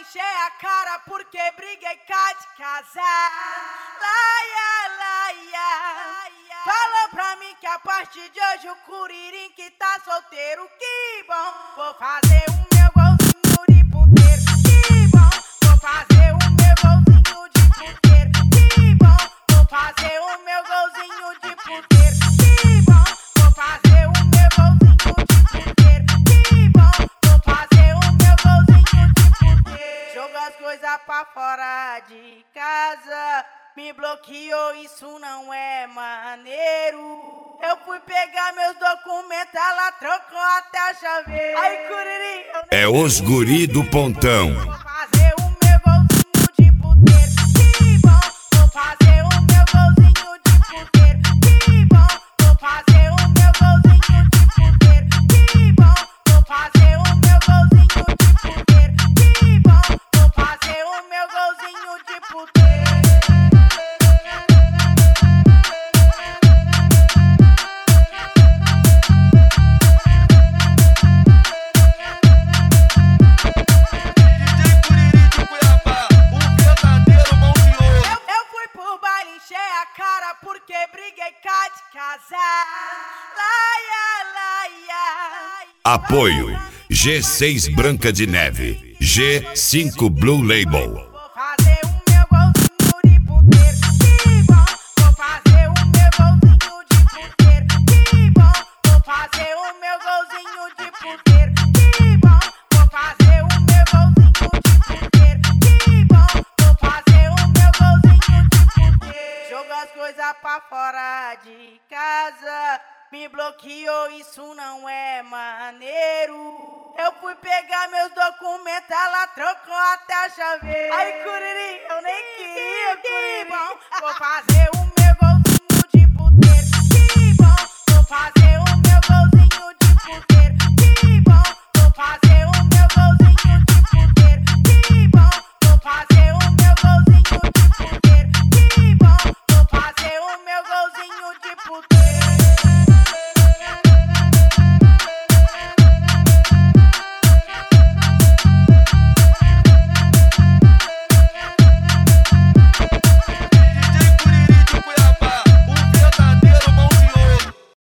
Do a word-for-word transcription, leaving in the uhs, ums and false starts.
encher a cara porque briguei cá de casar. Laia, laia. Falou pra mim que a partir de hoje o Curirim que tá solteiro, que bom. Vou fazer o meu golzinho de puteiro, que bom. Vou fazer o meu golzinho de puteiro, que bom. Vou fazer o meu golzinho de puteiro, que bom. Vou fazer o meu golzinho de puteiro, que bom. Vou fazer o meu golzinho de puteiro. Jogo as coisas pra fora de casa, me bloqueou, isso não é maneiro. Eu fui pegar meus documentos, ela trocou até a chaveira. Aí, Curirim, eu nem É os guri do pontão. Vou fazer o meu golzinho de puteiro, que bom. Vou fazer o meu golzinho de puteiro, que bom. Vou fazer o meu golzinho de puteiro, que bom. Vou fazer o meu golzinho de puteiro, que bom. Vou fazer o meu golzinho de puteiro. Porque briguei cá de casar. Laia, laia. Apoio G seis Branca de Neve, G cinco Blue Label. Vou fazer o meu golzinho de puteiro, que bom. Vou fazer o meu golzinho de puteiro, que bom. Vou fazer o meu golzinho de puteiro, que bom. Vou fazer o meu golzinho de puteiro, que bom. Vou fazer o meu golzinho de puteiro. Jogo as coisas pra fora de casa, me bloqueou, isso não é maneiro. Eu fui pegar meus documentos, ela trocou até a chaveira. Aí, Curirim, eu nem queria, que bom. Vou fazer o